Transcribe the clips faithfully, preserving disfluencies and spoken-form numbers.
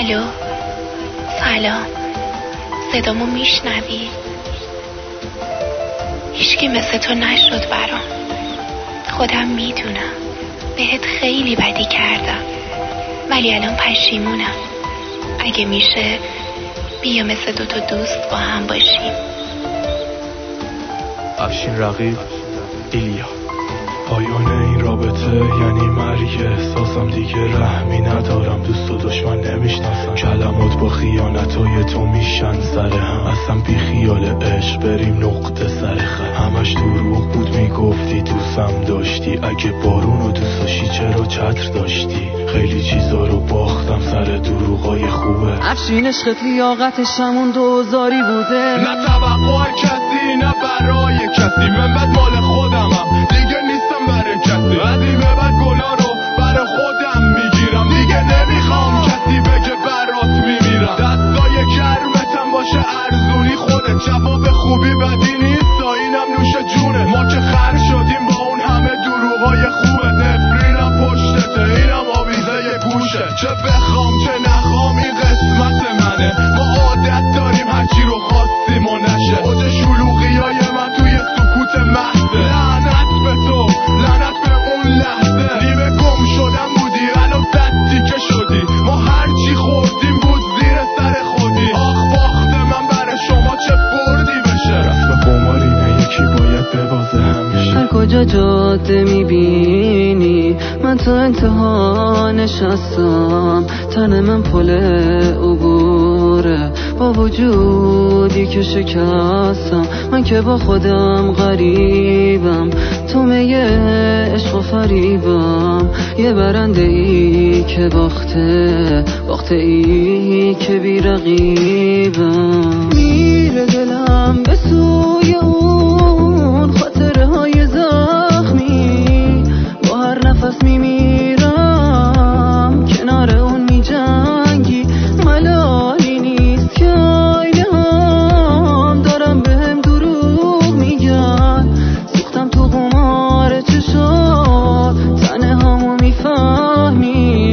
الو، سلام، صدامو میشنوی؟ هیچکی مثل تو نشد برام. خودم میدونم بهت خیلی بدی کردم، ولی الان پشیمونم. اگه میشه بیا مثل دوتا دوست با هم باشیم. افشین رقیب، ایلیا. پایان این رابطه یعنی مرگ، احساسم دیگه رحمی ندارم. دوست و دشمن نمیشناسم، کلمات با خیانتای تو میشن سر هم. اصلا بی خیال عشق بریم نقطه سر خم. همش دروغ بود میگفتی دوستم داشتی، اگه بارونو دوست داشتی چرا چتر داشتی؟ خیلی چیزا رو باختم سر دروغای خوبه. افشین عشقت لیاقتش همون دوزاری بوده، نه توقع کسی نه برای کسی. من بعد مال خودمم دیگه نیستم برای کسی. بعدی به بعد گلا رو برای خودم میگیرم، دیگه نمیخوام کسی بگه برات میمیرم. دستای گرمتم باشه ارزونی خودت، جواب خوبی بدی نیست، اینم نوش جونه. ما که خر شدیم با اون همه دروغای خوبه. نفرینم پشتته، اینم آویزه گوشه. چه بخوام چه نخوام این قسمت منه. ما عادت داریم هرچی رو خواستیم و نشه. اوج شلوغی های من توی سکوت محضه. لعنت به تو، لعنت به اون لحظه. نیمه گم شدم بودی الان صد تیکه شدی. ما هرچی خوردیم بود زیر سر خودی. آخ باخت من برای شما چه بردی بشه. رسم قمارینه یکی باید ببازه همیشه. هر کجا جاده میبینی من تا انتها نشستم. تن من پل عبوره با وجودی که شکستم. من که با خودم غریبم، تو میگه عشق و فریبم. یه برنده ای که باخته، باخته ای که بی رقیبم. میره دلم به سوی اون خاطره های زخمی، با هر نفس میمیرم کنار اون میجنگی. ملالی نیست که آینه هم دارم بهم دروغ میگن. سوختم تو قمار چشات، تنه همو میفهمی.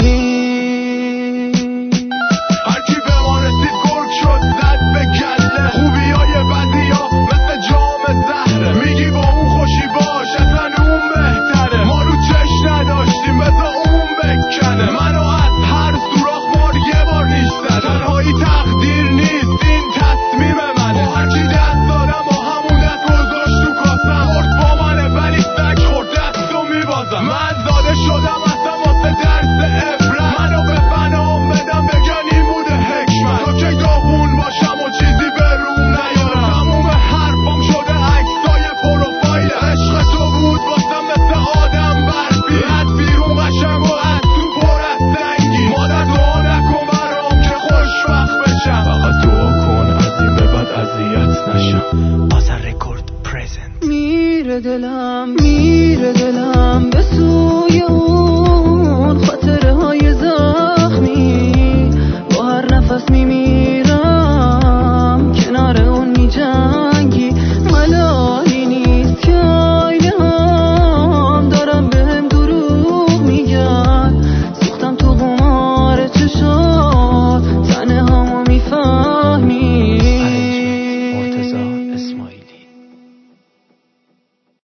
هرکی به ما رسید گرگ شد زد به کله. خوبی های بدی ها مثل جام زهره. میگی با اون خوشی باش اصلا اون بهتره. ما رو چش نداشتیم بذار اون بکنه. منو از هر سوراخ بار یه بار نیش زده. تنهایی تقدیر نیست این تصمیم منه. هرکی دست دادم و همون دست گذاشت تو کاسم. خورد با منه ولی سگ خورد دستو میبازم. من زاده شدم اصلا واسه درس عبرت. منو به فنام بدم بگن این بوده حکمت. تو که داغون باشم و چیزی به روم نیارم. تموم حرفام شده عکسای پروفایل. عشق تو بود واسم مثل آدم برفی. از بیرون قشنگ و از تو پر از سنگی. مادر دعا نکن برام که خوشبخت بشم. فقط دعا کن از این به بعد اذیت نشم. آذر رکورد پرزنت. میره دلم، میره دلم به سوی اون